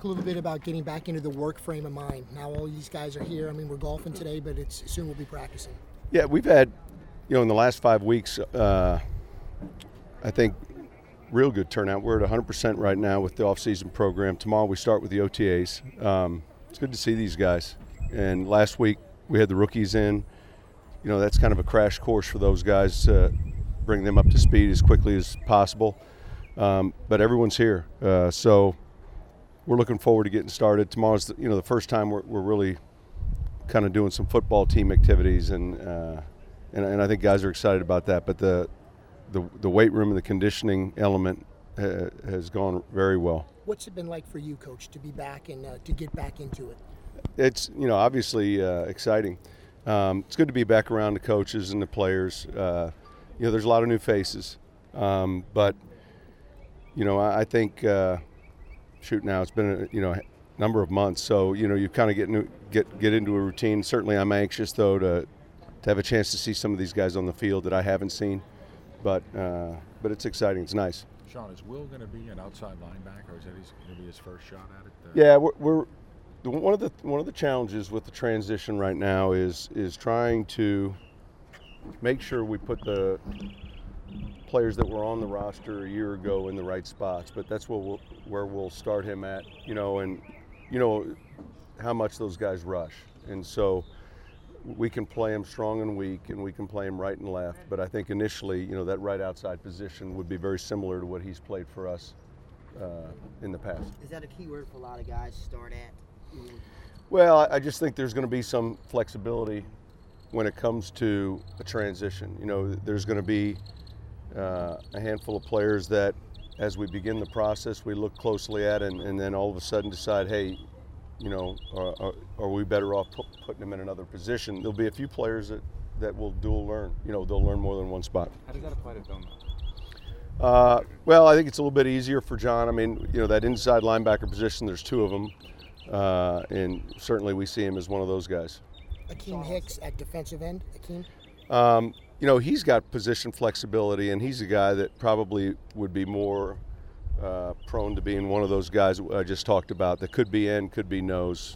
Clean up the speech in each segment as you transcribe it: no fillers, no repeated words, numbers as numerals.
talk a little bit about getting back into the work frame of mind. Now all these guys are here. I mean, we're golfing today, but soon we'll be practicing. Yeah, we've had, in the last 5 weeks, I think, real good turnout. We're at 100% right now with the off-season program. Tomorrow we start with the OTAs. It's good to see these guys. And last week we had the rookies in. That's kind of a crash course for those guys to bring them up to speed as quickly as possible. But everyone's here. So we're looking forward to getting started. Tomorrow's the first time we're really kind of doing some football team activities, and I think guys are excited about that. But the weight room and the conditioning element has gone very well. What's it been like for you, Coach, to be back and to get back into it? It's obviously exciting. It's good to be back around the coaches and the players. There's a lot of new faces, but I think now it's been a number of months, so you kind of get into a routine. Certainly, I'm anxious though to have a chance to see some of these guys on the field that I haven't seen, but it's exciting. It's nice. Sean, is Will going to be an outside linebacker, or is that going to be his first shot at it? Yeah, we're one of the challenges with the transition right now is trying to make sure we put the players that were on the roster a year ago in the right spots. But that's where we'll start him at, and how much those guys rush. And so we can play him strong and weak, and we can play him right and left. But I think initially, that right outside position would be very similar to what he's played for us in the past. Is that a key word for a lot of guys to start at? Well, I just think there's going to be some flexibility when it comes to a transition. There's going to be a handful of players that, as we begin the process, we look closely at and then all of a sudden decide, hey, are we better off putting them in another position? There'll be a few players that will dual learn. They'll learn more than one spot. How does that apply to Vilma? Well, I think it's a little bit easier for John. I mean, that inside linebacker position, there's two of them. And certainly we see him as one of those guys. Akeem Hicks at defensive end. Akeem? He's got position flexibility, and he's a guy that probably would be more prone to being one of those guys I just talked about that could be end, could be nose.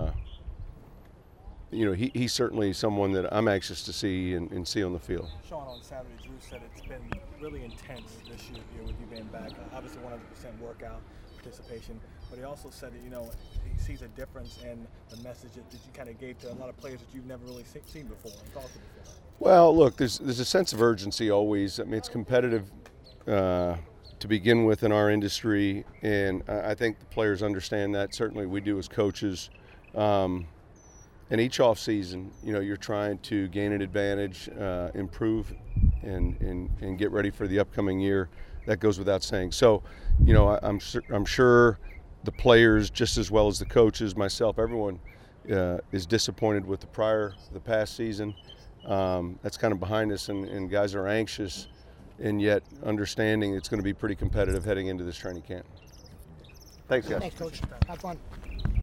He's certainly someone that I'm anxious to see and see on the field. Sean, on Saturday, Drew said it's been really intense this year with you being back. Obviously 100% workout participation, but he also said that, he sees a difference in the message that you kind of gave to a lot of players that you've never really seen before and talked to before. Well, look, there's a sense of urgency always. I mean, it's competitive to begin with in our industry, and I think the players understand that. Certainly we do as coaches. And each off season, you're trying to gain an advantage, improve, and get ready for the upcoming year. That goes without saying. So, I'm sure the players, just as well as the coaches, myself, everyone is disappointed with the past season. That's kind of behind us, and guys are anxious, and yet understanding it's going to be pretty competitive heading into this training camp. Thanks, guys. Thanks, Coach. Have fun.